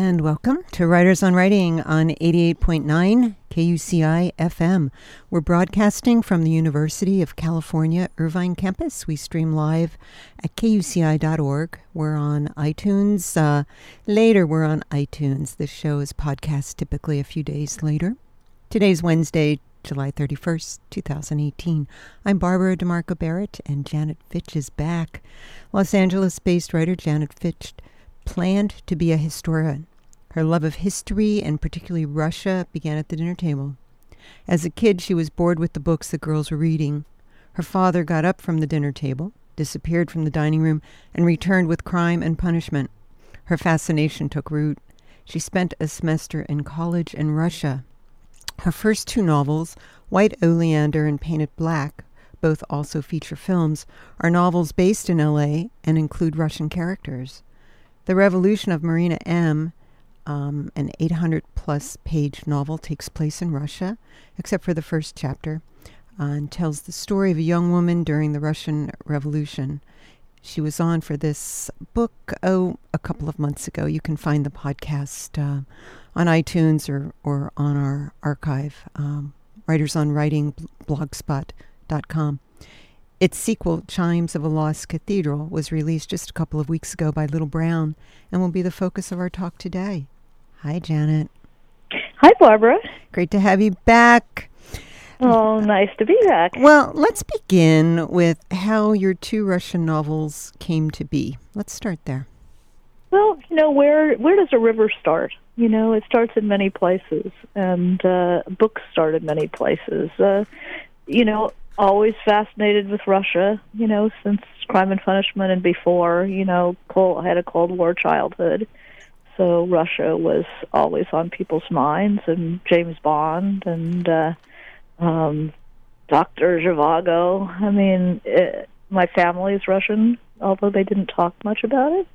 And welcome to Writers on Writing on 88.9 KUCI FM. We're broadcasting from the University of California, Irvine campus. We stream live at kuci.org. We're on iTunes. Later, we're on iTunes. This show is podcast typically a few days later. Today's Wednesday, July 31st, 2018. I'm Barbara DeMarco Barrett, and Janet Fitch is back. Los Angeles-based writer Janet Fitch planned to be a historian. Her love of history, and particularly Russia, began at the dinner table. As a kid, she was bored with the books the girls were reading. Her father got up from the dinner table, disappeared from the dining room, and returned with Crime and Punishment. Her fascination took root. She spent a semester in college in Russia. Her first two novels, White Oleander and Painted Black, both also feature films, are novels based in L.A. and include Russian characters. The Revolution of Marina M., an 800-plus page novel, takes place in Russia, except for the first chapter, and tells the story of a young woman during the Russian Revolution. She was on for this book, a couple of months ago. You can find the podcast on iTunes or on our archive, Writers on Writing, blogspot.com. Its sequel, Chimes of a Lost Cathedral, was released just a couple of weeks ago by Little Brown and will be the focus of our talk today. Hi, Janet. Hi, Barbara. Great to have you back. Oh, nice to be back. Well, let's begin with how your two Russian novels came to be. Let's start there. Well, where does a river start? It starts in many places, and books start in many places. Always fascinated with Russia, since Crime and Punishment and before, I had a Cold War childhood. So Russia was always on people's minds, and James Bond and Dr. Zhivago. My family is Russian, although they didn't talk much about it.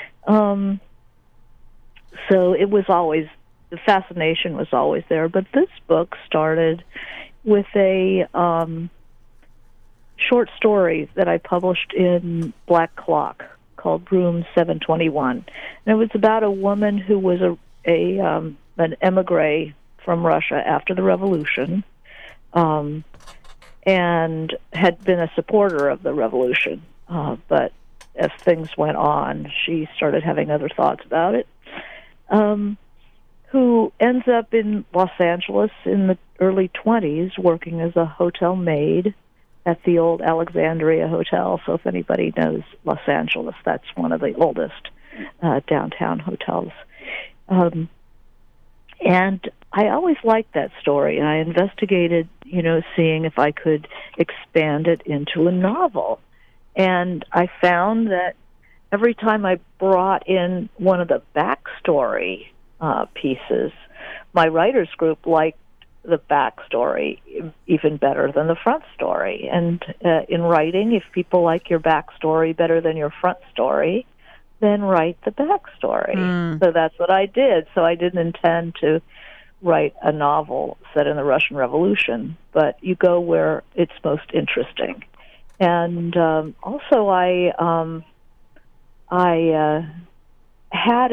So it was always, the fascination was always there. But this book started with a short story that I published in Black Clock called Room 721. And it was about a woman who was an emigre from Russia after the revolution, and had been a supporter of the revolution. But as things went on, she started having other thoughts about it. Who ends up in Los Angeles in the early 20s working as a hotel maid at the old Alexandria Hotel. So if anybody knows Los Angeles, that's one of the oldest downtown hotels. And I always liked that story, and I investigated, seeing if I could expand it into a novel. And I found that every time I brought in one of the backstory pieces, my writers group liked the backstory even better than the front story. And in writing, if people like your backstory better than your front story, then write the backstory. So that's what I did. So I didn't intend to write a novel set in the Russian Revolution, but you go where it's most interesting. And also I had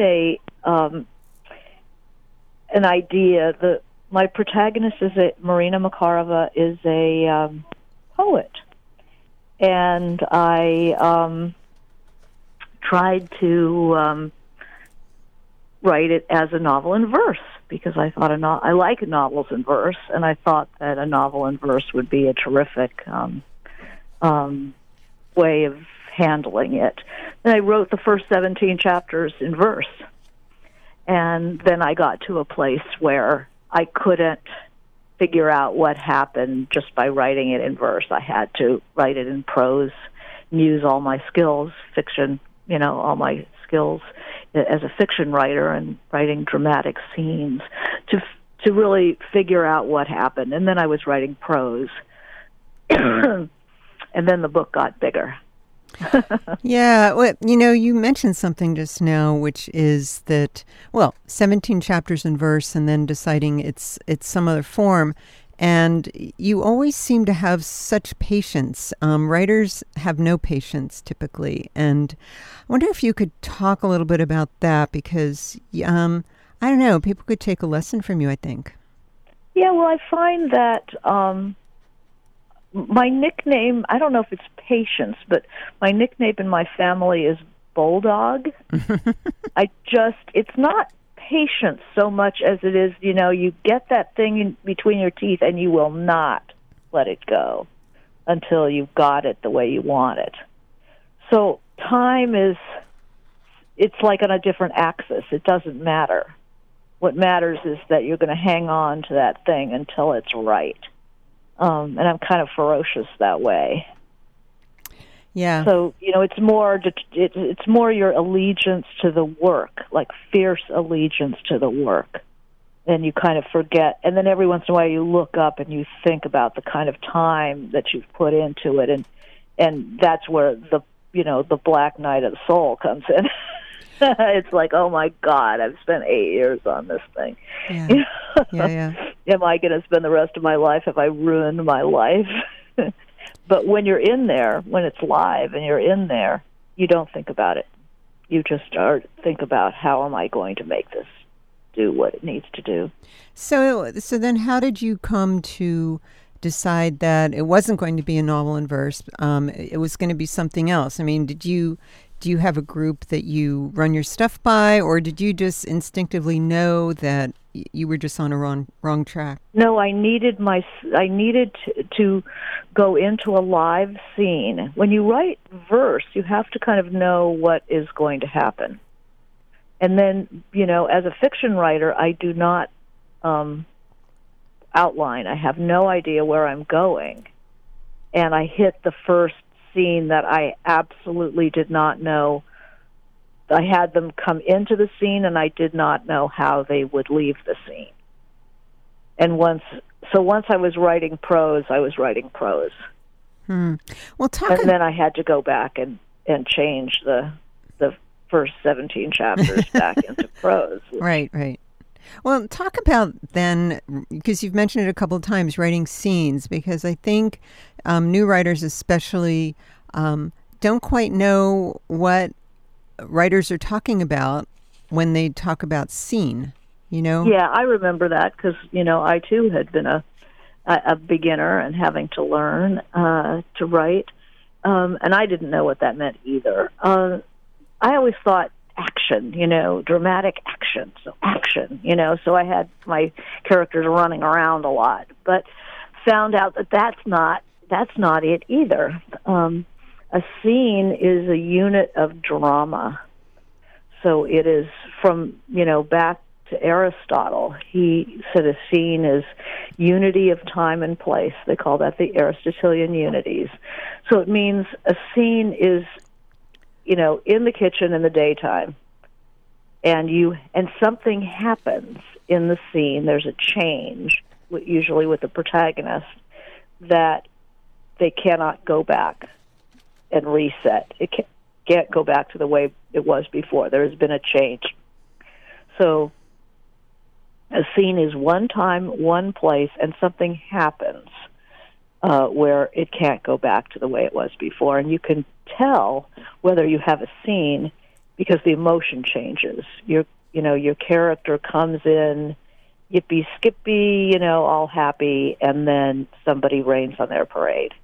an idea that my protagonist Marina Makarova is a poet, and I tried to write it as a novel in verse because I thought I like novels in verse, and I thought that a novel in verse would be a terrific way of handling it. Then I wrote the first 17 chapters in verse, and then I got to a place where I couldn't figure out what happened just by writing it in verse. I had to write it in prose, use all my skills, fiction, all my skills as a fiction writer and writing dramatic scenes to really figure out what happened. And then I was writing prose. And then the book got bigger. Yeah, well, you mentioned something just now, which is that, 17 chapters in verse and then deciding it's some other form. And you always seem to have such patience. Writers have no patience typically. And I wonder if you could talk a little bit about that, because I don't know. People could take a lesson from you, I think. Yeah, well, I find that my nickname, I don't know if it's Patience, but my nickname in my family is Bulldog. It's not patience so much as it is, you get that thing in between your teeth and you will not let it go until you've got it the way you want it. So time it's like on a different axis. It doesn't matter. What matters is that you're going to hang on to that thing until it's right. And I'm kind of ferocious that way. Yeah. So, it's more your allegiance to the work, like fierce allegiance to the work. And you kind of forget. And then every once in a while you look up and you think about the kind of time that you've put into it. And that's where the black night of the soul comes in. It's like, oh my God, I've spent 8 years on this thing. Yeah. Yeah. Am I going to spend the rest of my life? Have I ruined my life? But when you're in there, when it's live and you're in there, you don't think about it. You just think about how am I going to make this do what it needs to do. So then how did you come to decide that it wasn't going to be a novel in verse? It was going to be something else. I mean, do you have a group that you run your stuff by, or did you just instinctively know that you were just on a wrong track? No, I needed to go into a live scene. When you write verse, you have to kind of know what is going to happen. And then, as a fiction writer, I do not outline. I have no idea where I'm going. And I hit the first scene that I absolutely did not know. I had them come into the scene, and I did not know how they would leave the scene. And once I was writing prose, I was writing prose. Well, then I had to go back and change the first 17 chapters back into prose. Right. Well, talk about then, because you've mentioned it a couple of times, writing scenes, because I think new writers especially don't quite know what writers are talking about when they talk about scene, Yeah, I remember that because, I too had been a beginner and having to learn to write, and I didn't know what that meant either. I always thought action, dramatic action, so action, so I had my characters running around a lot, but found out that that's not it either. A scene is a unit of drama. So it is from, back to Aristotle. He said a scene is unity of time and place. They call that the Aristotelian unities. So it means a scene is, in the kitchen in the daytime, and something happens in the scene. There's a change, usually with the protagonist, that they cannot go back and reset. It can't go back to the way it was before. There has been a change. So a scene is one time, one place, and something happens where it can't go back to the way it was before. And you can tell whether you have a scene because the emotion changes. Your character comes in, yippee skippy, all happy, and then somebody rains on their parade.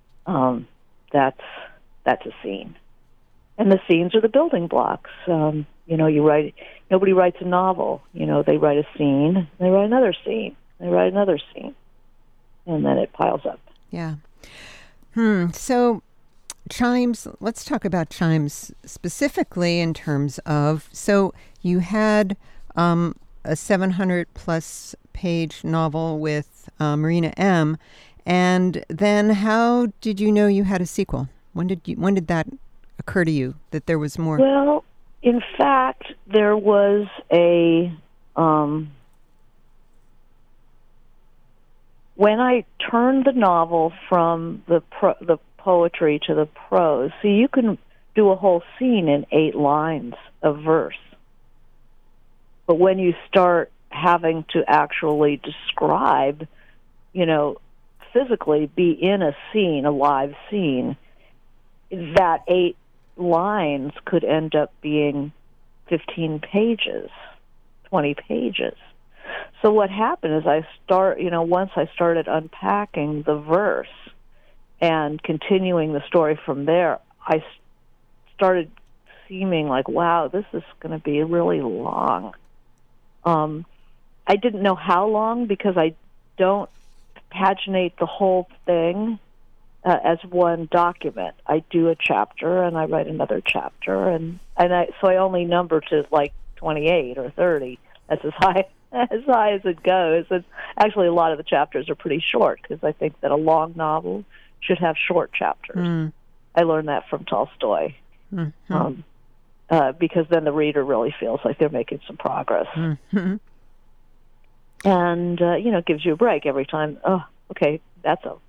That's a scene. And the scenes are the building blocks. Nobody writes a novel. They write a scene, they write another scene, they write another scene, and then it piles up. Yeah. So chimes, let's talk about chimes specifically in terms of, so you had a 700-plus page novel with Marina M., and then how did you know you had a sequel? When did that occur to you, that there was more? Well, in fact, there was a... when I turned the novel from the poetry to the prose, see, you can do a whole scene in 8 lines of verse. But when you start having to actually describe, physically be in a scene, a live scene, that 8 lines could end up being 15 pages. 20 pages. So what happened is once I started unpacking the verse and continuing the story from there, I started seeming like, wow, this is going to be really long. I didn't know how long because I don't paginate the whole thing as one document. I do a chapter and I write another chapter, so I only number to like 28 or 30. That's as high as it goes. And actually, a lot of the chapters are pretty short because I think that a long novel should have short chapters. I learned that from Tolstoy. Mm-hmm. Because then the reader really feels like they're making some progress. Mm-hmm. And, gives you a break every time. Oh, okay, that's over.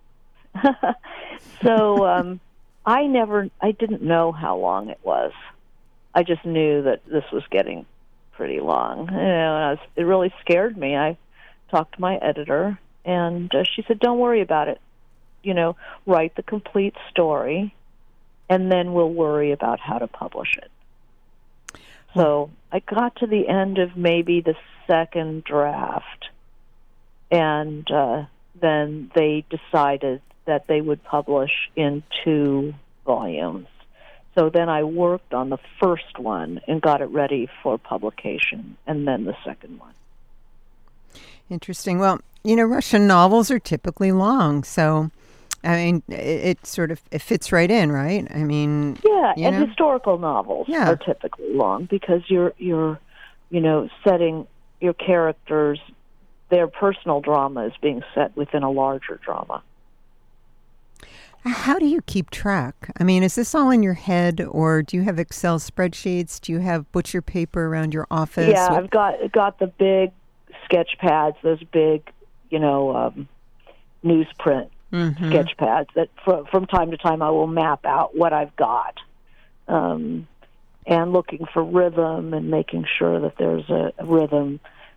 So I didn't know how long it was. I just knew that this was getting pretty long. It really scared me. I talked to my editor, and she said, don't worry about it. Write the complete story, and then we'll worry about how to publish it. So I got to the end of maybe the second draft, and then they decided that they would publish in 2 volumes. So then I worked on the first one and got it ready for publication, and then the second one. Interesting. Well, Russian novels are typically long, so I mean, it fits right in, right? I mean, yeah, and historical novels are typically long because you're setting your characters, their personal drama is being set within a larger drama. How do you keep track? I mean, is this all in your head, or do you have Excel spreadsheets? Do you have butcher paper around your office? Yeah, I've got the big sketch pads, those big, newsprint. Mm-hmm. Sketch pads that from time to time I will map out what I've got, and looking for rhythm and making sure that there's a rhythm.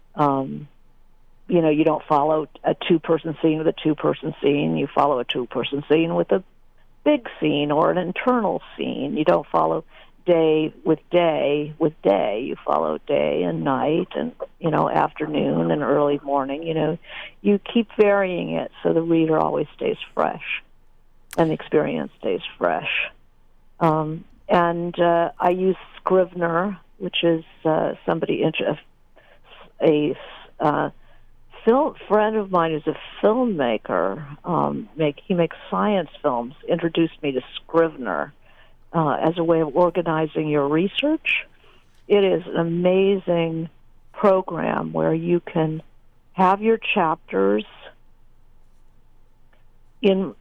You don't follow a 2-person scene with a 2-person scene. You follow a 2-person scene with a big scene or an internal scene. You don't follow day with day with day. You follow day and night and, afternoon and early morning. You keep varying it so the reader always stays fresh and the experience stays fresh. And I use Scrivener, which is somebody a friend of mine who's a filmmaker. He makes science films. Introduced me to Scrivener as a way of organizing your research. It is an amazing program where you can have your chapters in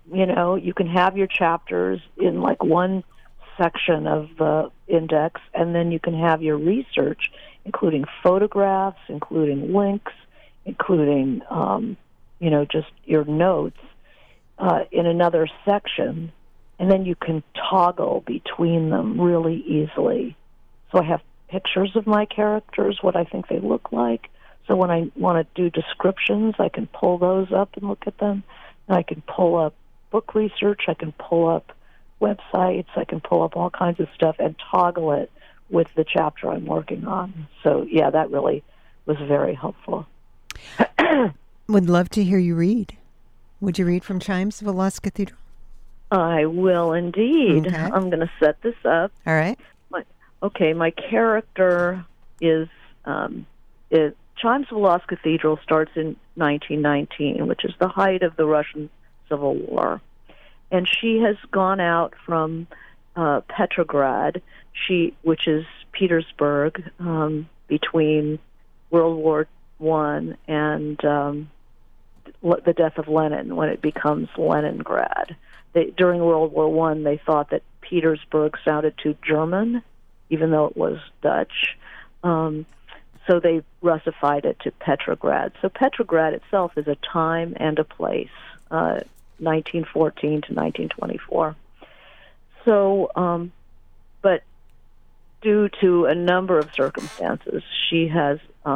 like one section of the index, and then you can have your research, including photographs, including links, including just your notes in another section, and then you can toggle between them really easily. So I have pictures of my characters, what I think they look like. So when I want to do descriptions, I can pull those up and look at them. And I can pull up book research, I can pull up websites, I can pull up all kinds of stuff and toggle it with the chapter I'm working on. So, yeah, that really was very helpful. Would love to hear you read. Would you read from Chimes of a Lost Cathedral? I will indeed. Okay. I'm going to set this up. All right. My character is... Chimes of a Lost Cathedral starts in 1919, which is the height of the Russian Civil War. And she has gone out from Petrograd, which is Petersburg, between World War I and the death of Lenin, when it becomes Leningrad. During World War I, they thought that Petersburg sounded too German, even though it was Dutch. So they Russified it to Petrograd. So Petrograd itself is a time and a place, 1914 to 1924. So, but due to a number of circumstances, she has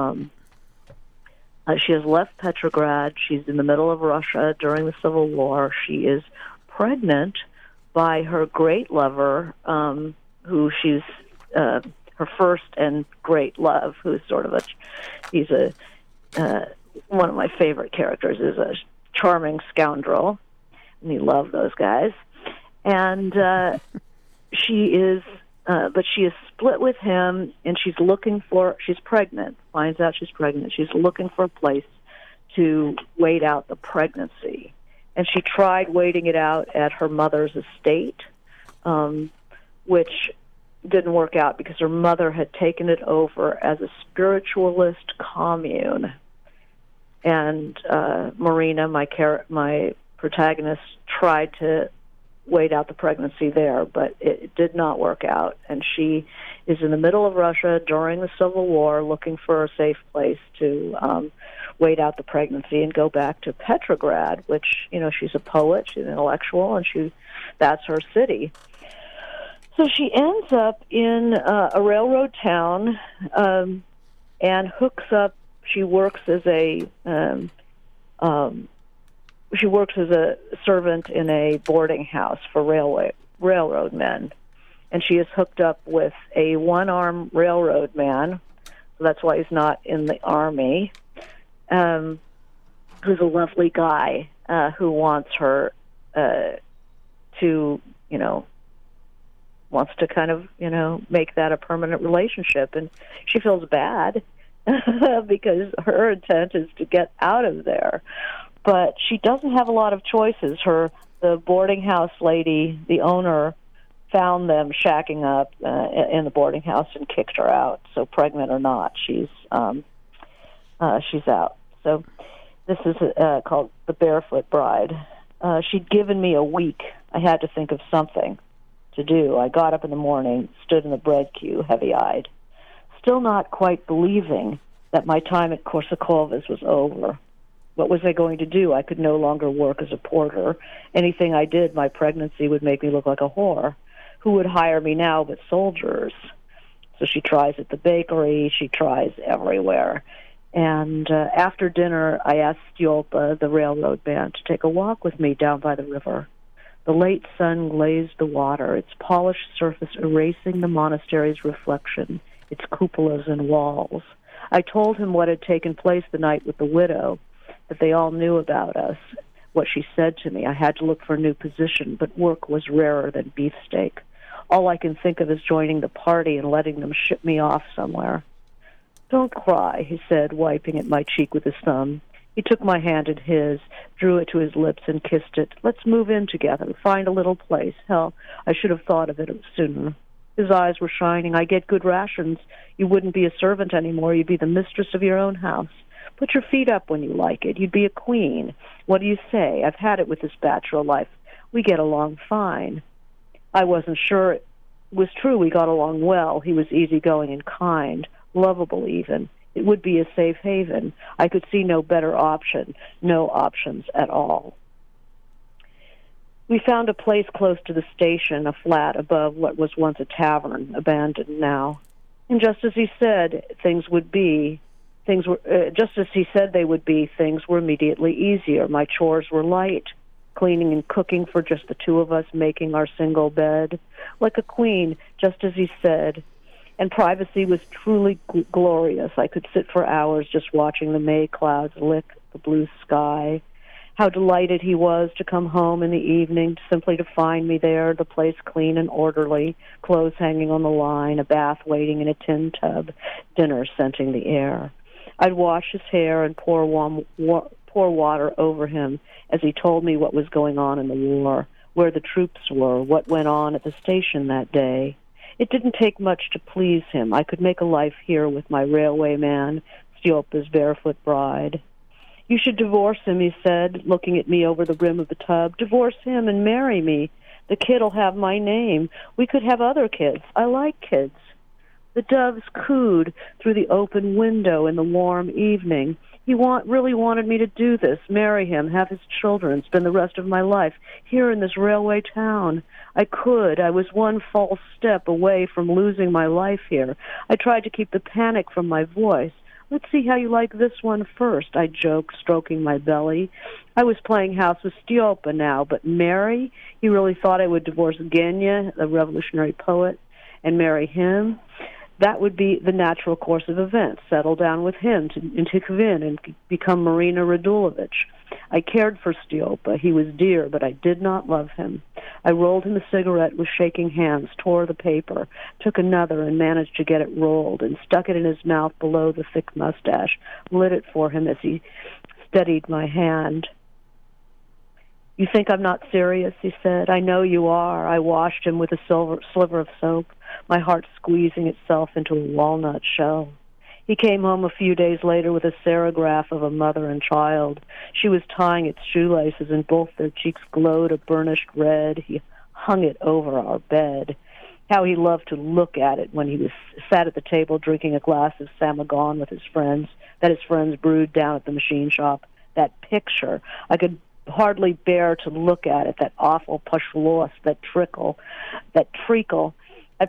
left Petrograd. She's in the middle of Russia during the Civil War. She is pregnant by her great lover, who she's her first and great love, who's sort of he's one of my favorite characters, is a charming scoundrel, and you love those guys. And she is split with him, and she's pregnant, finds out she's pregnant. She's looking for a place to wait out the pregnancy. And she tried waiting it out at her mother's estate, which didn't work out because her mother had taken it over as a spiritualist commune. And Marina, my protagonist, tried to wait out the pregnancy there, but it did not work out. And she is in the middle of Russia during the Civil War looking for a safe place to wait out the pregnancy and go back to Petrograd, which, she's a poet, she's an intellectual, and that's her city. So she ends up in a railroad town and hooks up. She works as a servant in a boarding house for railroad men, and she is hooked up with a one-armed railroad man. So that's why he's not in the army. Who's a lovely guy who wants her to, wants to kind of, make that a permanent relationship. And she feels bad because her intent is to get out of there. But she doesn't have a lot of choices. The boarding house lady, the owner, found them shacking up in the boarding house and kicked her out. So pregnant or not, she's out. So this is called The Barefoot Bride. She'd given me a week. I had to think of something to do. I got up in the morning, stood in the bread queue, heavy-eyed, still not quite believing that my time at Korsakovas was over. What was I going to do? I could no longer work as a porter. Anything I did, my pregnancy would make me look like a whore. Who would hire me now but soldiers? So she tries at the bakery. She tries everywhere. And after dinner, I asked Stjolpa, the railroad man, to take a walk with me down by the river. The late sun glazed the water, its polished surface erasing the monastery's reflection, its cupolas and walls. I told him what had taken place the night with the widow, that they all knew about us, what she said to me. I had to look for a new position, but work was rarer than beefsteak. All I can think of is joining the party and letting them ship me off somewhere. Don't cry, he said, wiping at my cheek with his thumb. He took my hand in his, drew it to his lips, and kissed it. Let's move in together, find a little place. Hell, I should have thought of it sooner. His eyes were shining. I get good rations. You wouldn't be a servant anymore. You'd be the mistress of your own house. Put your feet up when you like it. You'd be a queen. What do you say? I've had it with this bachelor life. We get along fine. I wasn't sure it was true we got along well. He was easygoing and kind, lovable even. It would be a safe haven. I could see no better option, no options at all. We found a place close to the station, a flat above what was once a tavern, abandoned now. And just as he said things were immediately easier. My chores were light, cleaning and cooking for just the two of us, making our single bed. Like a queen, just as he said. And privacy was truly glorious. I could sit for hours just watching the May clouds lick the blue sky. How delighted he was to come home in the evening, simply to find me there, the place clean and orderly, clothes hanging on the line, a bath waiting in a tin tub, dinner scenting the air. I'd wash his hair and pour water over him as he told me what was going on in the war, where the troops were, what went on at the station that day. It didn't take much to please him. I could make a life here with my railway man, Stjolpa's barefoot bride. You should divorce him, he said, looking at me over the rim of the tub. Divorce him and marry me. The kid'll have my name. We could have other kids. I like kids. The doves cooed through the open window in the warm evening. He really wanted me to do this, marry him, have his children, spend the rest of my life here in this railway town. I could. I was one false step away from losing my life here. I tried to keep the panic from my voice. Let's see how you like this one first, I joked, stroking my belly. I was playing house with Stjolpa now, but marry? He really thought I would divorce Genya, the revolutionary poet, and marry him? that would be the natural course of events, settle down with him to Kvin and become Marina Radulovich. I cared for Stiopa. He was dear, but I did not love him. I rolled him a cigarette with shaking hands, tore the paper, took another and managed to get it rolled, and stuck it in his mouth below the thick mustache, lit it for him as he steadied my hand. You think I'm not serious, he said. I know you are. I washed him with a sliver of soap, my heart squeezing itself into a walnut shell. He came home a few days later with a serograph of a mother and child. She was tying its shoelaces, and both their cheeks glowed a burnished red. He hung it over our bed. How he loved to look at it when he sat at the table drinking a glass of samagon with his friends, that his friends brewed down at the machine shop. That picture, I could hardly bear to look at it, that awful pashlos, that treacle. A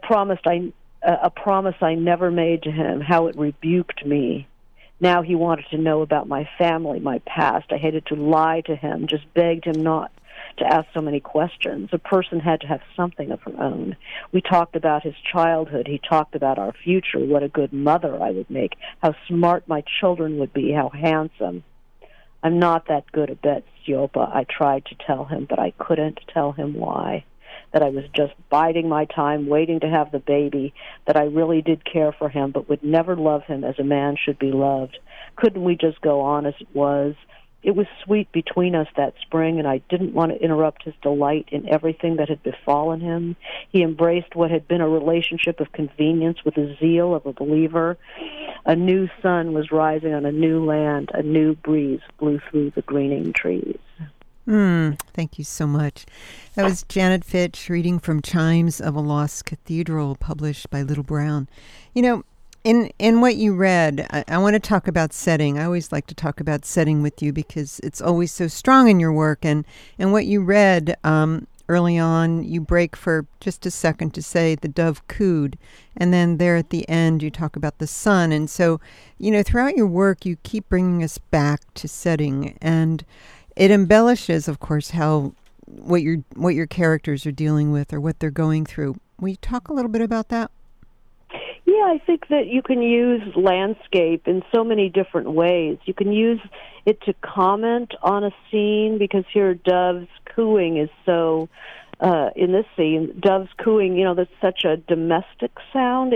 promise I never made to him, how it rebuked me. Now he wanted to know about my family, my past. I hated to lie to him, just begged him not to ask so many questions. A person had to have something of her own. We talked about his childhood. He talked about our future, what a good mother I would make, how smart my children would be, how handsome. I'm not that good a bet, Stiopa, I tried to tell him, but I couldn't tell him why. That I was just biding my time, waiting to have the baby, that I really did care for him, but would never love him as a man should be loved. Couldn't we just go on as it was? It was sweet between us that spring, and I didn't want to interrupt his delight in everything that had befallen him. He embraced what had been a relationship of convenience with the zeal of a believer. A new sun was rising on a new land. A new breeze blew through the greening trees. Thank you so much. That was Janet Fitch reading from Chimes of a Lost Cathedral, published by Little Brown. You know, in what you read, I want to talk about setting. I always like to talk about setting with you because it's always so strong in your work. And what you read early on, you break for just a second to say the dove cooed. And then there at the end, you talk about the sun. And so, you know, throughout your work, you keep bringing us back to setting. And it embellishes, of course, how what your characters are dealing with or what they're going through. Will you talk a little bit about that? Yeah, I think that you can use landscape in so many different ways. You can use it to comment on a scene, because here doves cooing is so, in this scene, doves cooing, you know, that's such a domestic sound.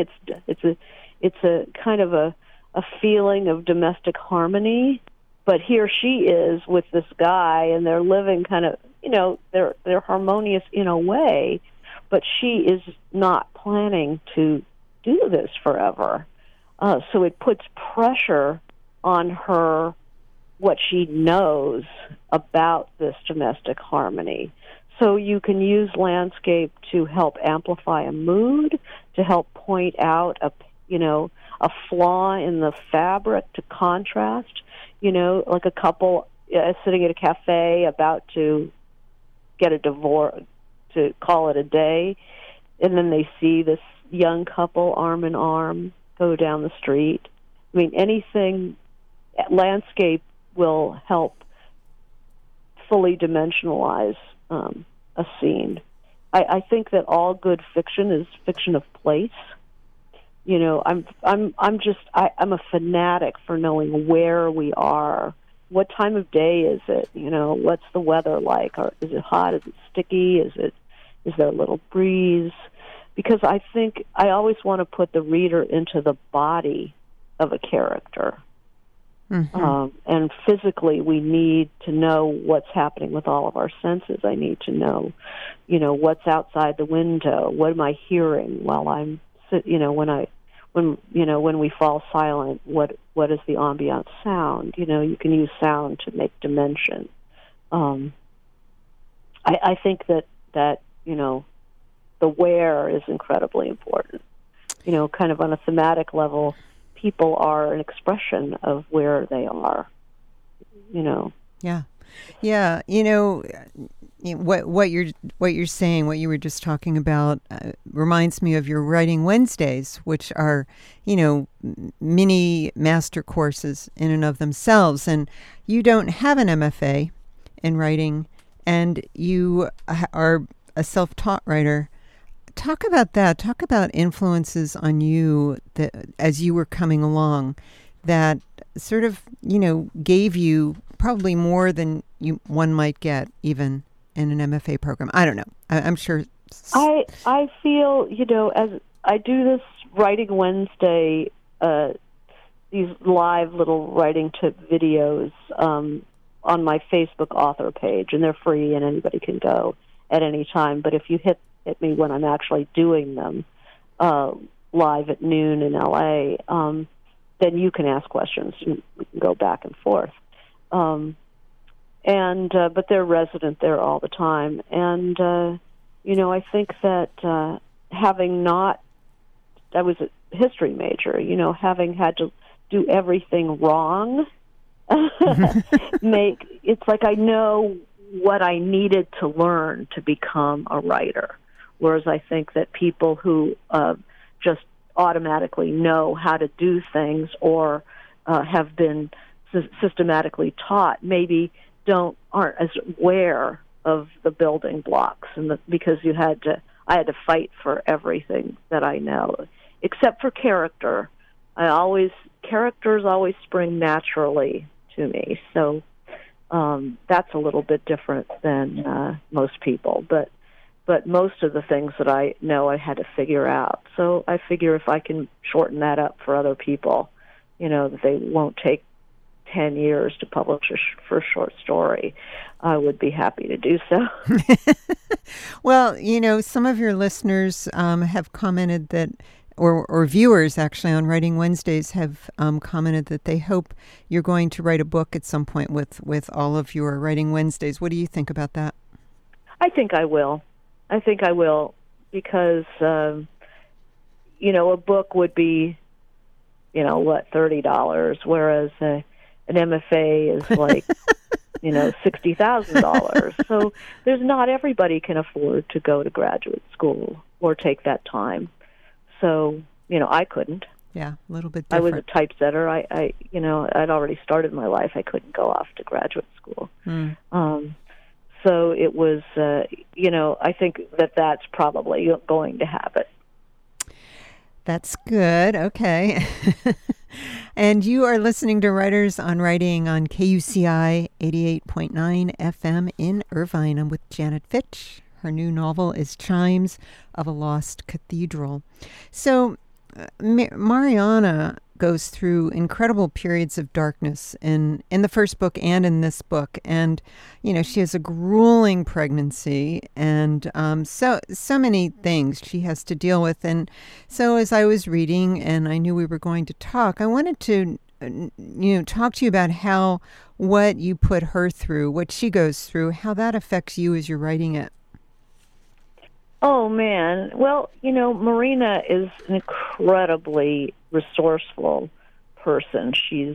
It's a kind of a feeling of domestic harmony. But here she is with this guy, and they're living kind of, you know, they're harmonious in a way, but she is not planning to do this forever. So it puts pressure on her, what she knows about this domestic harmony. So you can use landscape to help amplify a mood, to help point out a flaw in the fabric to contrast. You know, like a couple sitting at a cafe about to get a divorce, to call it a day, and then they see this young couple arm in arm go down the street. I mean, anything, landscape will help fully dimensionalize a scene. I think that all good fiction is fiction of place. You know, I'm a fanatic for knowing where we are. What time of day is it? You know, what's the weather like? Or is it hot? Is it sticky? Is there a little breeze? Because I think I always want to put the reader into the body of a character. Mm-hmm. And physically, we need to know what's happening with all of our senses. I need to know, you know, what's outside the window. What am I hearing while I'm when we fall silent, what is the ambient sound? You know, you can use sound to make dimension. I think that you know, the where is incredibly important. You know, kind of on a thematic level, people are an expression of where they are. You know. Yeah. You know, what you're saying, what you were just talking about, reminds me of your Writing Wednesdays, which are, you know, mini master courses in and of themselves. And you don't have an MFA in writing, and you are a self-taught writer. talk about that. Talk about influences on you that, as you were coming along, that sort of, gave you probably more than one might get even in an MFA program. I don't know. I'm sure. I feel, as I do this Writing Wednesday, these live little writing tip videos on my Facebook author page, and they're free and anybody can go at any time. But if you hit me when I'm actually doing them live at noon in LA, then you can ask questions and we can go back and forth. But they're resident there all the time. And, I think that I was a history major, having had to do everything wrong, it's like I know what I needed to learn to become a writer. Whereas I think that people who just automatically know how to do things or have been systematically taught maybe aren't as aware of the building blocks, because I had to fight for everything that I know, except for character. Characters always spring naturally to me, so that's a little bit different than most people. But most of the things that I know I had to figure out. So I figure if I can shorten that up for other people, that they won't take 10 years to publish a first short story, I would be happy to do so. Well, some of your listeners have commented that, or viewers actually on Writing Wednesdays have commented that they hope you're going to write a book at some point with all of your Writing Wednesdays. What do you think about that? I think I will. Because, a book would be, $30, whereas an MFA is like, $60,000. So not everybody can afford to go to graduate school or take that time. So, I couldn't. Yeah, a little bit different. I was a typesetter. I'd already started my life. I couldn't go off to graduate school. So it was, I think that's probably going to happen. That's good. Okay. And you are listening to Writers on Writing on KUCI 88.9 FM in Irvine. I'm with Janet Fitch. Her new novel is Chimes of a Lost Cathedral. So Mariana goes through incredible periods of darkness in the first book and in this book. And, she has a grueling pregnancy and so many things she has to deal with. And so as I was reading and I knew we were going to talk, I wanted to, talk to you about what you put her through, what she goes through, how that affects you as you're writing it. Oh, man. Well, Marina is an incredibly resourceful person. She's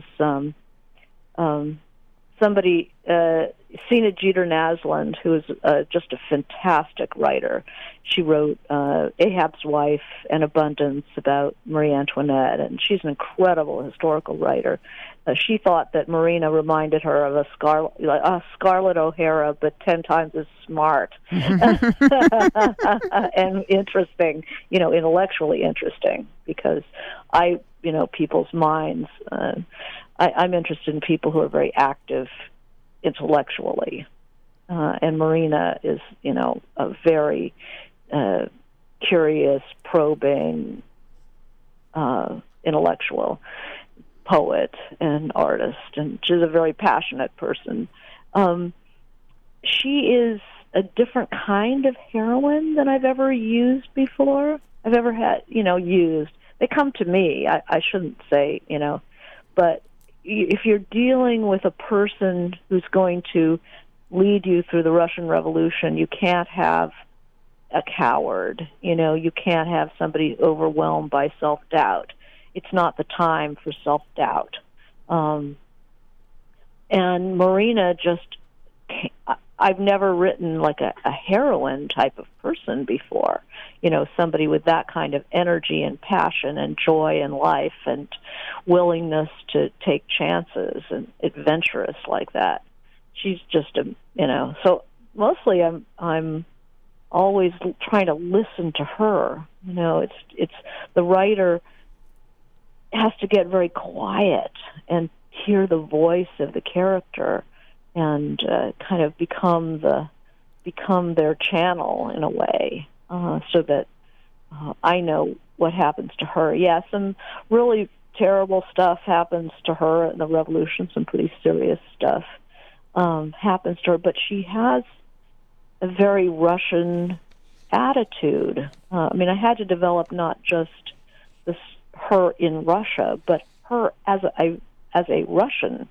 somebody, Sina Jeter Naslund, who is just a fantastic writer. She wrote Ahab's Wife and Abundance about Marie Antoinette, and she's an incredible historical writer. She thought that Marina reminded her of a Scarlett O'Hara, but 10 times as smart and interesting, intellectually interesting, because people's minds, I'm interested in people who are very active intellectually. And Marina is, a very curious, probing, intellectual poet and artist, and she's a very passionate person. She is a different kind of heroine than I've ever used before. I've ever had, used. They come to me. I shouldn't say, but if you're dealing with a person who's going to lead you through the Russian Revolution, you can't have a coward. You can't have somebody overwhelmed by self-doubt. It's not the time for self-doubt. And Marina I've never written like a heroine type of person before. Somebody with that kind of energy and passion and joy in life and willingness to take chances and adventurous like that. She's just so mostly I'm always trying to listen to her. You know, it's the writer has to get very quiet and hear the voice of the character and kind of become their channel in a way, so that I know what happens to her. Yeah, some really terrible stuff happens to her in the revolution. Some pretty serious stuff happens to her, but she has a very Russian attitude. I mean, I had to develop not just her in Russia, but her as a Russian.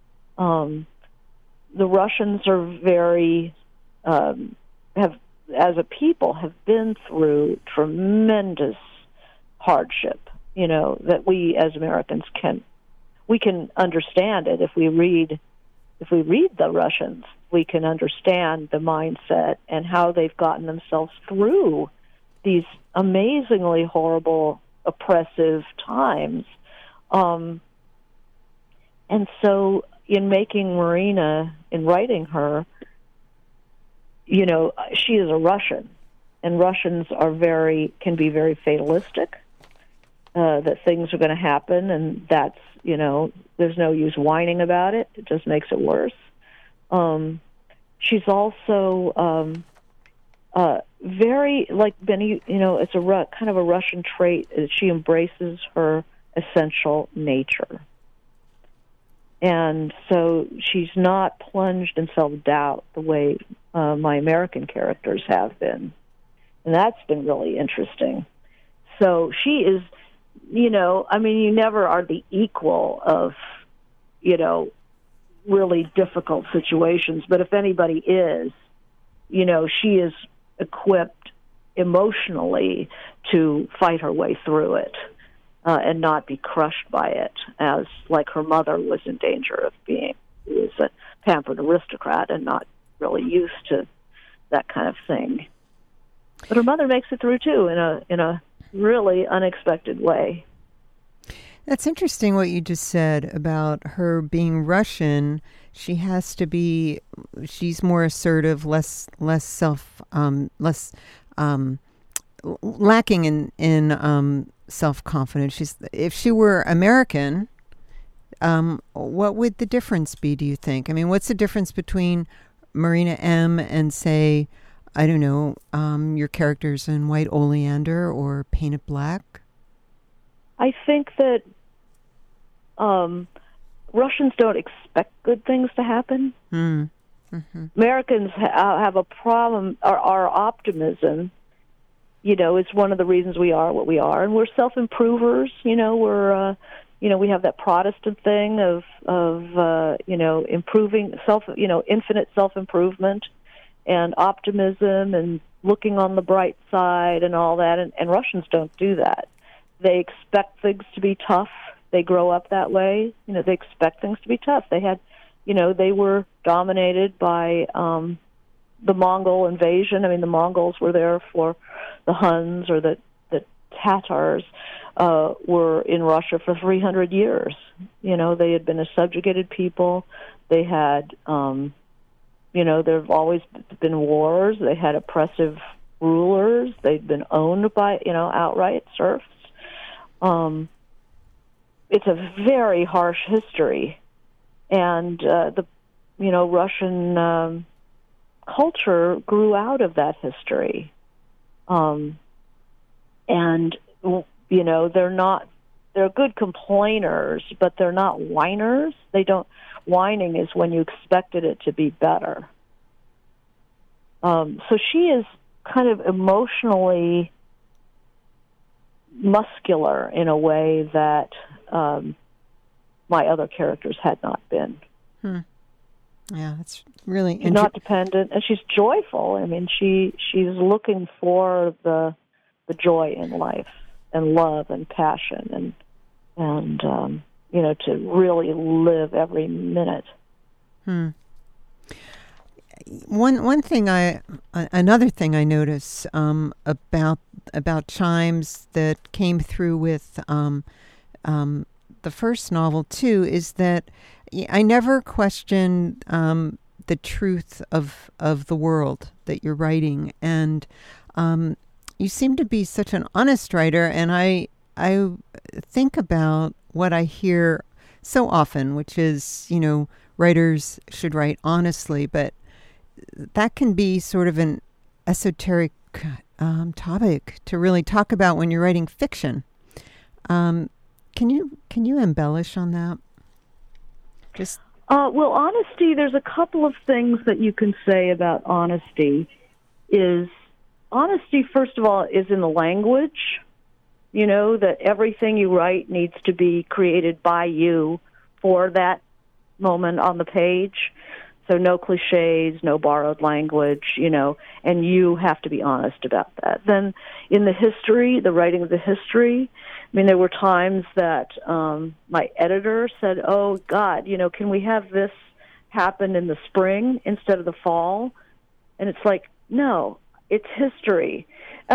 The Russians are very as a people have been through tremendous hardship. You know, that we as Americans can understand it if we read the Russians. We can understand the mindset and how they've gotten themselves through these amazingly horrible, oppressive times. And so in making Marina, in writing her, you know, she is a Russian, and Russians can be very fatalistic, that things are going to happen, and that's, you know, there's no use whining about it. It just makes it worse. She's also very, like Benny, you know, it's kind of a Russian trait. She embraces her essential nature. And so she's not plunged in self-doubt the way my American characters have been. And that's been really interesting. So she is, you know, I mean, you never are the equal of, you know, really difficult situations. But if anybody is, you know, she is equipped emotionally to fight her way through it. And not be crushed by it, as like her mother was in danger of being, who was a pampered aristocrat and not really used to that kind of thing. But her mother makes it through too in a really unexpected way. That's interesting what you just said about her being Russian. She has to be. She's more assertive, less lacking in self-confidence. If she were American, what would the difference be, do you think? I mean, what's the difference between Marina M. and, say, I don't know, your characters in White Oleander or Painted Black? I think that Russians don't expect good things to happen. Mm-hmm. Americans have a problem. Our optimism, you know, it's one of the reasons we are what we are, and we're self-improvers. You know, we have that Protestant thing of you know, improving infinite self-improvement and optimism and looking on the bright side and all that. And Russians don't do that. They expect things to be tough. They grow up that way. You know, they expect things to be tough. They had, you know, they were dominated by the Mongol invasion. I mean, the Mongols were there for the Huns, or the Tatars were in Russia for 300 years. You know, they had been a subjugated people. They had, you know, there have always been wars. They had oppressive rulers. They'd been owned by, you know, outright serfs. It's a very harsh history, and the, you know, Russian culture grew out of that history. And, you know, they're good complainers, but they're not whiners. Whining is when you expected it to be better. So she is kind of emotionally muscular in a way that my other characters had not been. Yeah, that's really she's not dependent, and she's joyful. I mean, she's looking for the joy in life and love and passion and you know, to really live every minute. Another thing I notice about Chimes that came through with the first novel too is that I never questioned the truth of the world that you're writing. And you seem to be such an honest writer, and I think about what I hear so often, which is, writers should write honestly, but that can be sort of an esoteric topic to really talk about when you're writing fiction. Can you embellish on that? Well, honesty, there's a couple of things that you can say about honesty. Honesty, first of all, is in the language. That everything you write needs to be created by you for that moment on the page. So no cliches, no borrowed language, and you have to be honest about that. Then in the writing of the history, there were times that my editor said, oh, God, can we have this happen in the spring instead of the fall? And it's like, no, it's history.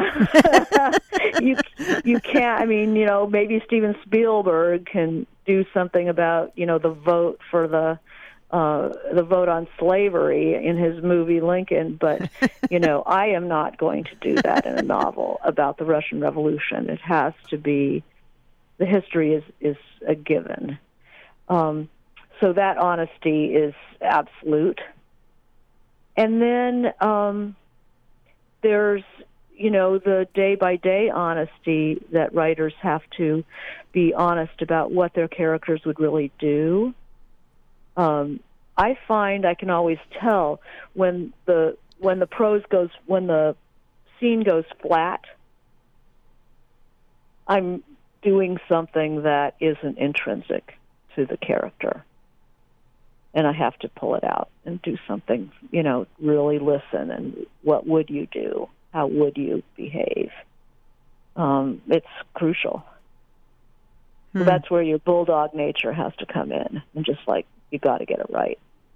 You can't, maybe Steven Spielberg can do something about, the vote for the vote on slavery in his movie Lincoln, but I am not going to do that in a novel about the Russian Revolution. It has to be, the history is a given. So that honesty is absolute. And then there's the day-by-day honesty that writers have to be honest about what their characters would really do. I find I can always tell when the scene goes flat, I'm doing something that isn't intrinsic to the character. And I have to pull it out and do something, really listen. And what would you do? How would you behave? It's crucial. So that's where your bulldog nature has to come in, and just like, you got to get it right.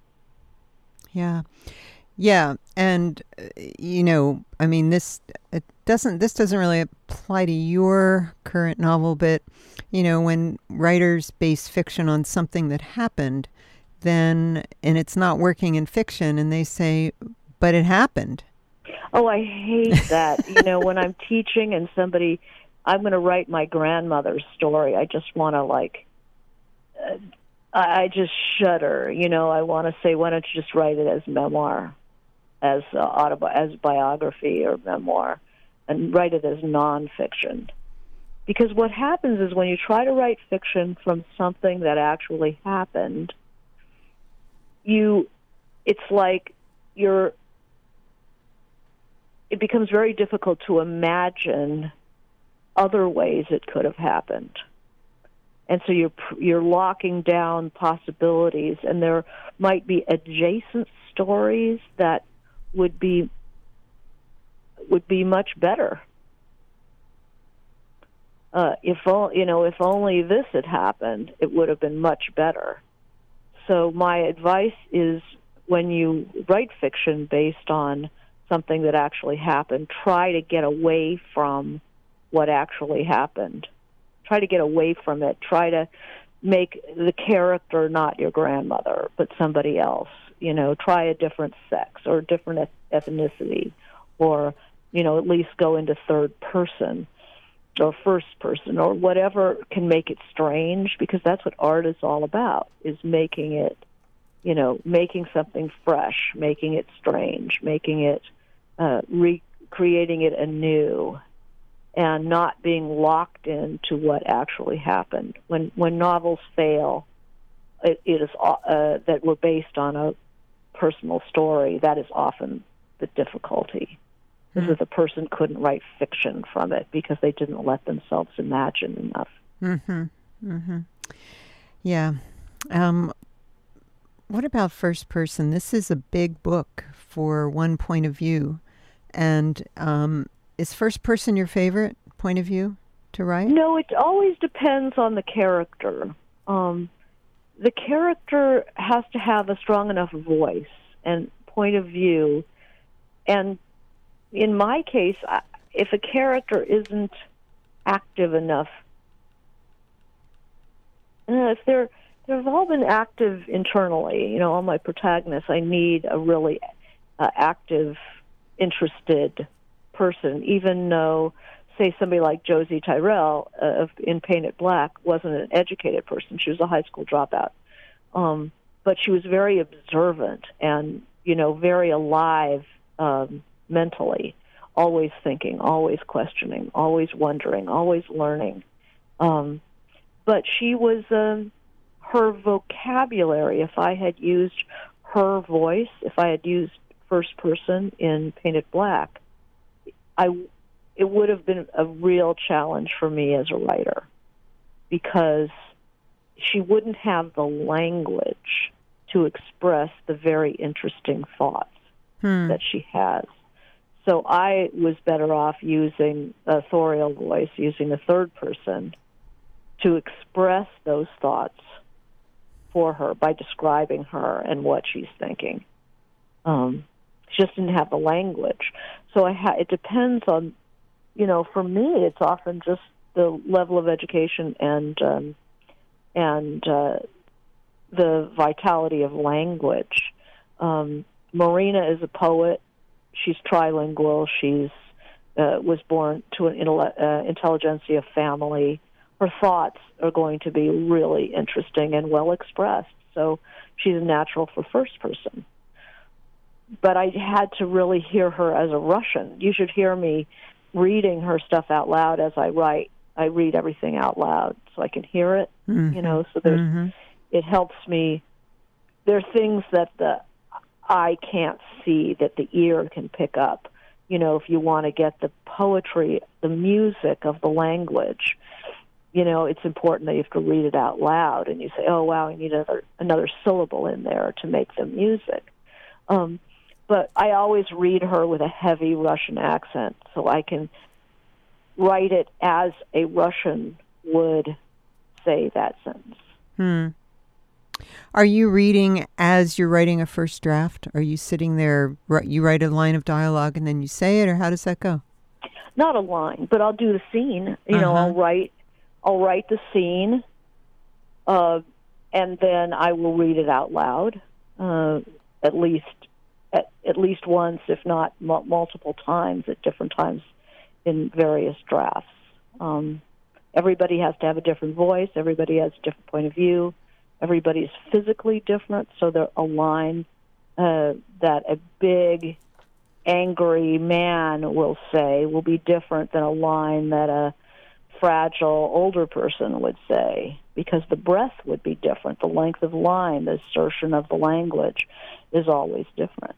Yeah. And, this doesn't really apply to your current novel, but, when writers base fiction on something that happened, and it's not working in fiction, and they say, but it happened. Oh, I hate that. When I'm teaching and I'm going to write my grandmother's story, I just want to I just shudder. I want to say, why don't you just write it as memoir, as biography or memoir, and write it as nonfiction? Because what happens is when you try to write fiction from something that actually happened, it becomes very difficult to imagine other ways it could have happened. And so you're locking down possibilities, and there might be adjacent stories that would be much better. If only this had happened, it would have been much better. So my advice is, when you write fiction based on something that actually happened, try to get away from what actually happened. Try to get away from it. Try to make the character not your grandmother, but somebody else. Try a different sex or a different ethnicity, or, at least go into third person or first person or whatever can make it strange, because that's what art is all about, is making it, making something fresh, making it strange, making it, recreating it anew, and not being locked into what actually happened. When novels fail, it is that were based on a personal story. That is often the difficulty, is that the person couldn't write fiction from it because they didn't let themselves imagine enough. Yeah. What about first person? This is a big book for one point of view. And is first person your favorite point of view to write? No, it always depends on the character. The character has to have a strong enough voice and point of view. And in my case, if a character isn't active enough, if they've all been active internally. You know, all my protagonists, I need a really active, interested person, even though, say, somebody like Josie Tyrell in Painted Black wasn't an educated person. She was a high school dropout. But she was very observant and, you know, very alive mentally, always thinking, always questioning, always wondering, always learning. But she was, her vocabulary, if I had used her voice, if I had used first person in Painted Black, it would have been a real challenge for me as a writer, because she wouldn't have the language to express the very interesting thoughts that she has. So I was better off using a authorial voice, using a third person to express those thoughts for her by describing her and what she's thinking. She just didn't have the language. So it depends on, you know, for me, it's often just the level of education and the vitality of language. Marina is a poet. She's trilingual. She's was born to an intelligentsia family. Her thoughts are going to be really interesting and well expressed. So she's a natural for first person. But I had to really hear her as a Russian. You should hear me reading her stuff out loud as I write. I read everything out loud so I can hear it, you know, so it helps me. There are things that the eye can't see that the ear can pick up. You know, if you want to get the poetry, the music of the language, you know, it's important that you have to read it out loud, and you say, oh, wow, I need another syllable in there to make the music. But I always read her with a heavy Russian accent, so I can write it as a Russian would say that sentence. Are you reading as you're writing a first draft? Are you sitting there, you write a line of dialogue and then you say it, or how does that go? Not a line, but I'll do the scene. You know, I'll write the scene, and then I will read it out loud, at least once, if not multiple times, at different times in various drafts. Everybody has to have a different voice. Everybody has a different point of view. Everybody's physically different, so a line that a big, angry man will say will be different than a line that a fragile, older person would say, because the breath would be different. The length of line, the assertion of the language is always different.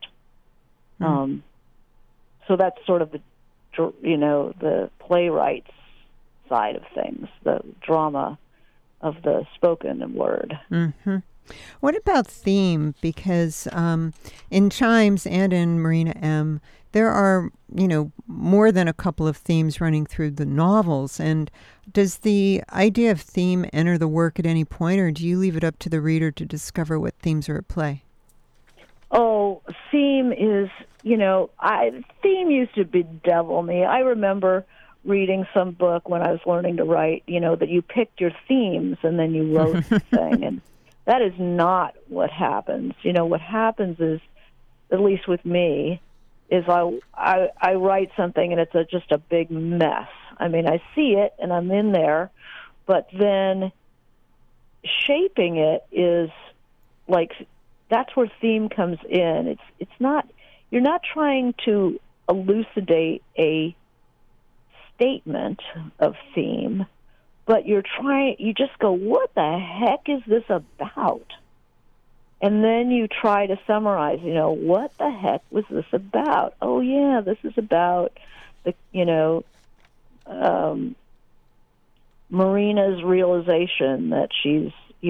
So that's sort of the playwright's side of things, the drama of the spoken word. What about theme? Because in Chimes and in Marina M., there are, more than a couple of themes running through the novels. And does the idea of theme enter the work at any point, or do you leave it up to the reader to discover what themes are at play? Oh, theme is, theme used to bedevil me. I remember reading some book when I was learning to write, that you picked your themes and then you wrote the thing. And that is not what happens. What happens is, at least with me, is I write something and it's just a big mess. I mean, I see it and I'm in there, but then shaping it is like, that's where theme comes in. It's not, you're not trying to elucidate a statement of theme, but you just go, what the heck is this about? And then you try to summarize, what the heck was this about? Oh, yeah, this is about Marina's realization that she's,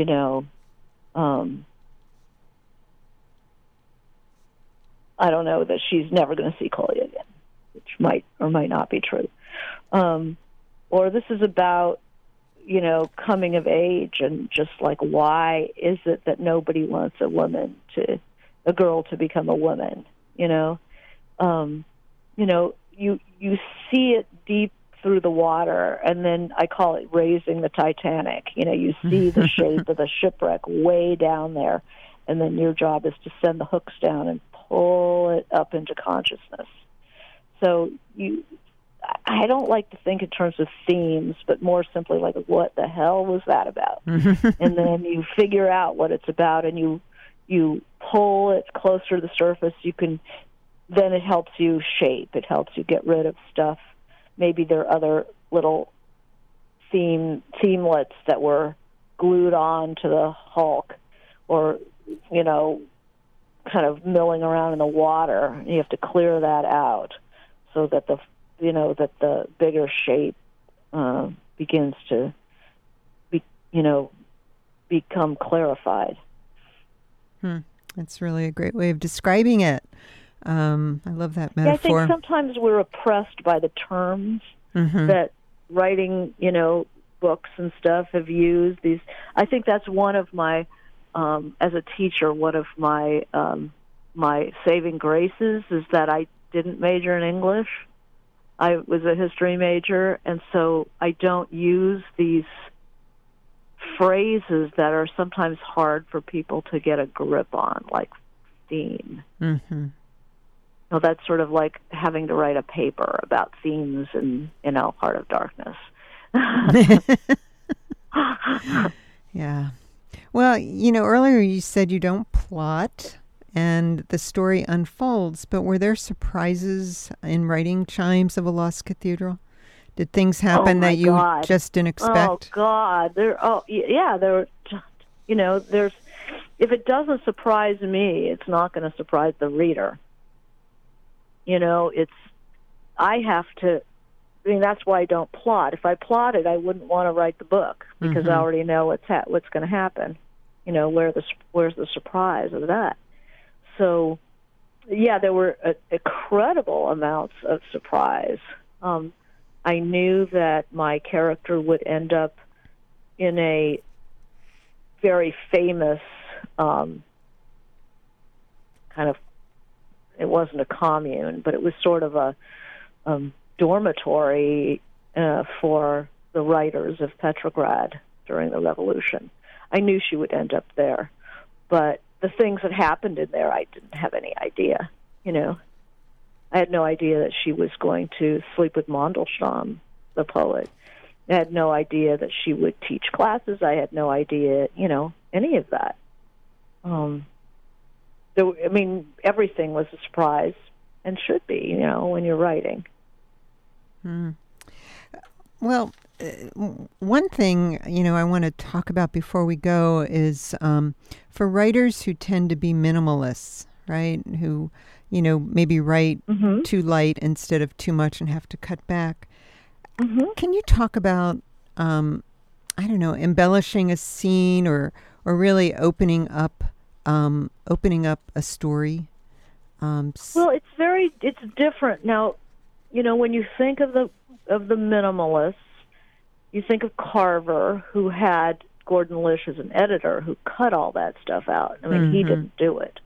I don't know, that she's never going to see Kolya again, which might or might not be true. Or this is about, coming of age, and just like, why is it that nobody wants a girl to become a woman? You see it deep through the water, and then I call it raising the Titanic. You see the shape of the shipwreck way down there, and then your job is to send the hooks down and pull it up into consciousness. So I don't like to think in terms of themes, but more simply like, what the hell was that about? And then you figure out what it's about, and you pull it closer to the surface. Then it helps you shape. It helps you get rid of stuff. Maybe there are other little themelets that were glued on to the hulk, or kind of milling around in the water. You have to clear that out so that the bigger shape begins to become clarified. That's really a great way of describing it. I love that metaphor. Yeah, I think sometimes we're oppressed by the terms that writing, books and stuff have used. I think that's one of my, as a teacher, one of my my saving graces is that I didn't major in English. I was a history major, and so I don't use these phrases that are sometimes hard for people to get a grip on, like theme. Well, that's sort of like having to write a paper about themes in, Heart of Darkness. Yeah. Well, earlier you said you don't plot and the story unfolds, but were there surprises in writing Chimes of a Lost Cathedral? Did things happen that you just didn't expect? Oh, God. There were, there's, if it doesn't surprise me, it's not going to surprise the reader. That's why I don't plot. If I plotted, I wouldn't want to write the book because I already know what's going to happen. Where's the surprise of that? So, yeah, there were incredible amounts of surprise. I knew that my character would end up in a very famous kind of, it wasn't a commune, but it was sort of a dormitory for the writers of Petrograd during the revolution. I knew she would end up there, but the things that happened in there, I didn't have any idea. I had no idea that she was going to sleep with Mandelstam, the poet. I had no idea that she would teach classes. I had no idea, any of that. Everything was a surprise and should be, when you're writing. Well, one thing, I want to talk about before we go is for writers who tend to be minimalists, right? Who, maybe write too light instead of too much and have to cut back. Can you talk about, embellishing a scene or really opening up a story? Well, it's different now. When you think of the minimalists, you think of Carver, who had Gordon Lish as an editor, who cut all that stuff out. He didn't do it.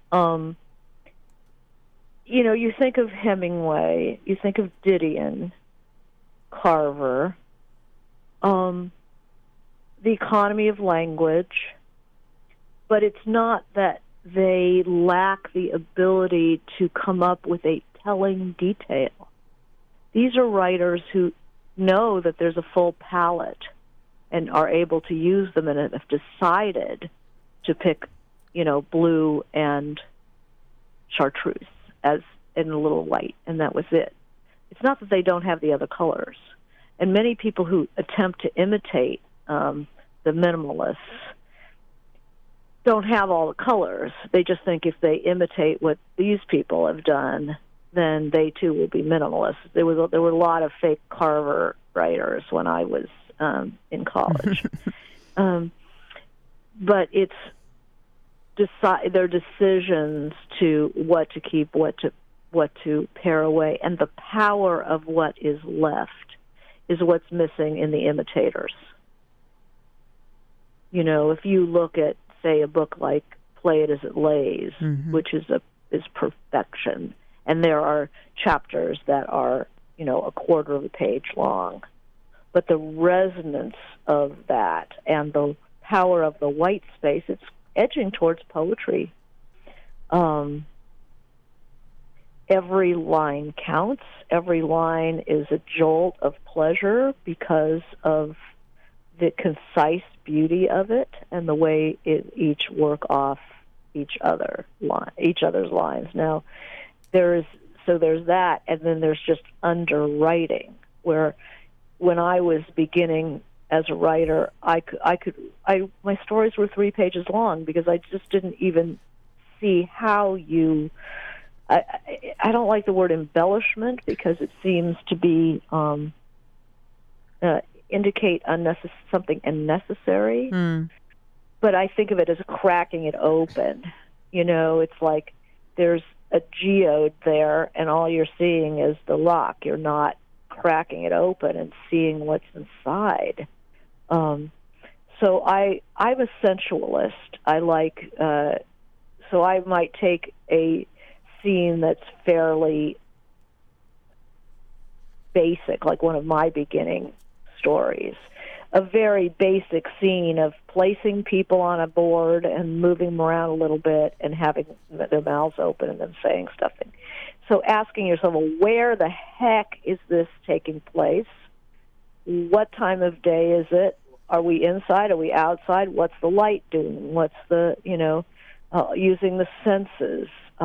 You think of Hemingway, you think of Didion, Carver, the economy of language, but it's not that they lack the ability to come up with a telling detail. These are writers who know that there's a full palette and are able to use them and have decided to pick, blue and chartreuse as in a little white, and that was it. It's not that they don't have the other colors. And many people who attempt to imitate the minimalists don't have all the colors. They just think if they imitate what these people have done, then they too will be minimalists. There were a lot of fake Carver writers when I was in college, but it's their decisions to what to keep, what to pare away, and the power of what is left is what's missing in the imitators. If you look at, say, a book like Play It As It Lays, which is perfection, and there are chapters that are, a quarter of a page long. But the resonance of that and the power of the white space, it's edging towards poetry. Every line counts. Every line is a jolt of pleasure because of the concise beauty of it and the way it each work off each other's lines. Now, there's that, and then there's just underwriting, where when I was beginning as a writer, my stories were 3 pages long because I just didn't even see how you. I don't like the word embellishment because it seems to be indicate something unnecessary. But I think of it as cracking it open. It's like there's a geode there, and all you're seeing is the rock. You're not cracking it open and seeing what's inside. So I'm a sensualist. I like. So I might take a scene that's fairly basic, like one of my beginning stories, a very basic scene of placing people on a board and moving them around a little bit and having their mouths open and then saying stuff. So asking yourself, well, where the heck is this taking place? What time of day is it? Are we inside? Are we outside? What's the light doing? What's the, using the senses?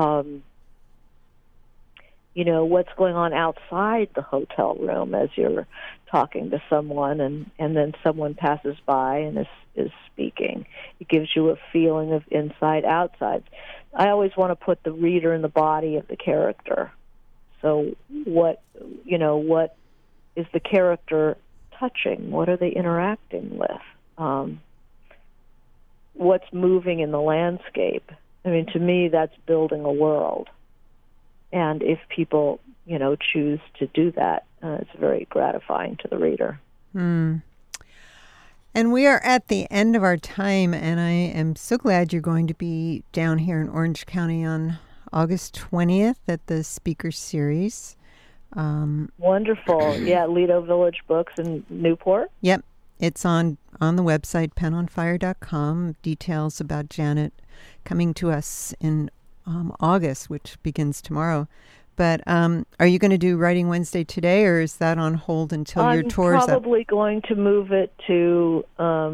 What's going on outside the hotel room as you're talking to someone and then someone passes by and is speaking. It gives you a feeling of inside, outside. I always want to put the reader in the body of the character. So what is the character touching? What are they interacting with? What's moving in the landscape? I mean, to me, that's building a world. And if people, choose to do that, it's very gratifying to the reader. And we are at the end of our time, and I am so glad you're going to be down here in Orange County on August 20th at the Speaker Series. Wonderful. Yeah, Lido Village Books in Newport. Yep. It's on the website, penonfire.com, details about Janet coming to us in August, which begins tomorrow. But are you going to do Writing Wednesday today, or is that on hold until your tour's up? I'm probably going to move it to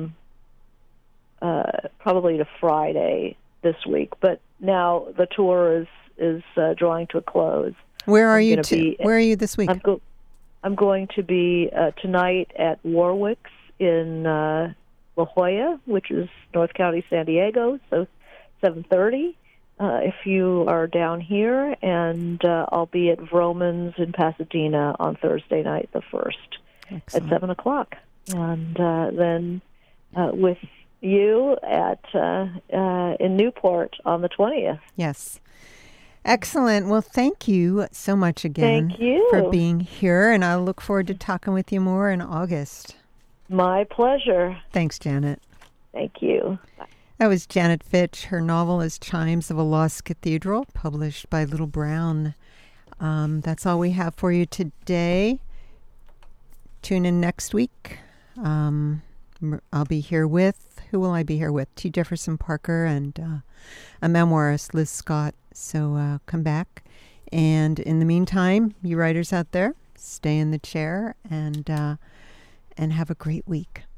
probably to Friday this week. But now the tour is drawing to a close. Where are you? Where are you this week? I'm going to be tonight at Warwick's in La Jolla, which is North County, San Diego. So 7:30. If you are down here, and I'll be at Vroman's in Pasadena on Thursday night, the 1st, Excellent. At 7 o'clock. And then with you in Newport on the 20th. Yes. Excellent. Well, thank you so much again Thank you. For being here, and I'll look forward to talking with you more in August. My pleasure. Thanks, Janet. Thank you. Bye. That was Janet Fitch. Her novel is Chimes of a Lost Cathedral, published by Little Brown. That's all we have for you today. Tune in next week. I'll be here with, who will I be here with? T. Jefferson Parker and a memoirist, Liz Scott. So come back. And in the meantime, you writers out there, stay in the chair and have a great week.